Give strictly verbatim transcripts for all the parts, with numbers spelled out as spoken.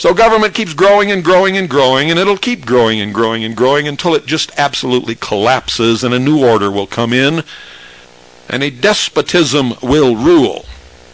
So government keeps growing and growing and growing, and it'll keep growing and growing and growing until it just absolutely collapses, and a new order will come in, and a despotism will rule.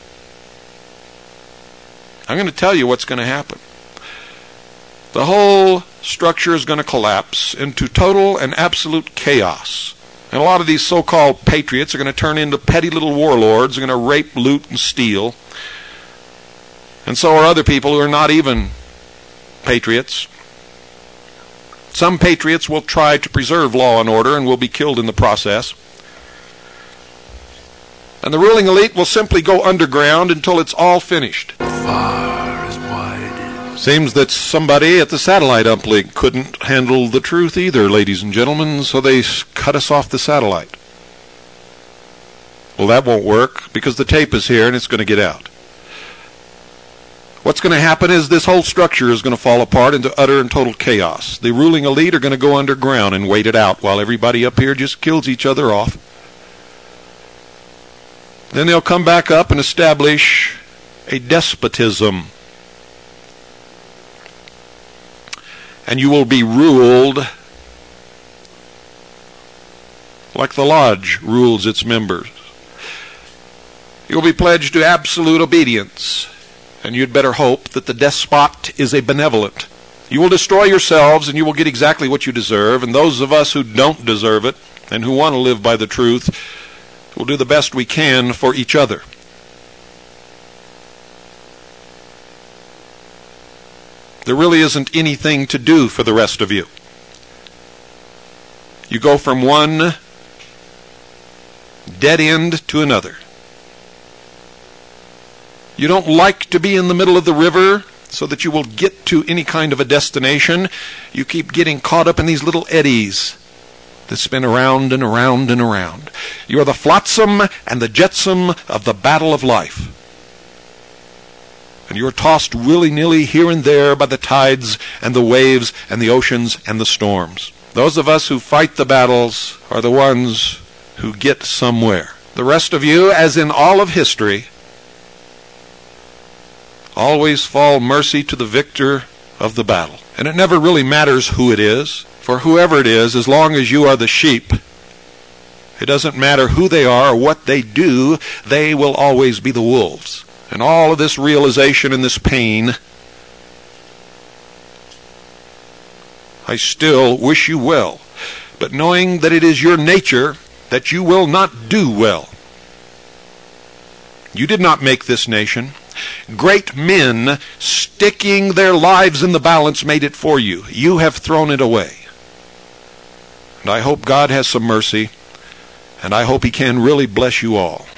I'm going to tell you what's going to happen. The whole structure is going to collapse into total and absolute chaos. And a lot of these so-called patriots are going to turn into petty little warlords, are going to rape, loot, and steal. And so are other people who are not even patriots. Some patriots will try to preserve law and order and will be killed in the process. And the ruling elite will simply go underground until it's all finished. Far as wide. Seems that somebody at the satellite uplink couldn't handle the truth either, ladies and gentlemen, so they cut us off the satellite. Well, that won't work because the tape is here and it's going to get out. What's going to happen is this whole structure is going to fall apart into utter and total chaos. The ruling elite are going to go underground and wait it out while everybody up here just kills each other off. Then they'll come back up and establish a despotism. And you will be ruled like the lodge rules its members. You'll be pledged to absolute obedience. And you'd better hope that the despot is a benevolent. You will destroy yourselves and you will get exactly what you deserve. And those of us who don't deserve it and who want to live by the truth will do the best we can for each other. There really isn't anything to do for the rest of you. You go from one dead end to another. You don't like to be in the middle of the river so that you will get to any kind of a destination. You keep getting caught up in these little eddies that spin around and around and around. You are the flotsam and the jetsam of the battle of life. And you are tossed willy-nilly here and there by the tides and the waves and the oceans and the storms. Those of us who fight the battles are the ones who get somewhere. The rest of you, as in all of history, always fall mercy to the victor of the battle. And it never really matters who it is, for whoever it is, as long as you are the sheep, it doesn't matter who they are or what they do, they will always be the wolves. And all of this realization and this pain, I still wish you well, but knowing that it is your nature that you will not do well. You did not make this nation. Great men sticking their lives in the balance made it for you. You have thrown it away. And I hope God has some mercy, and I hope He can really bless you all.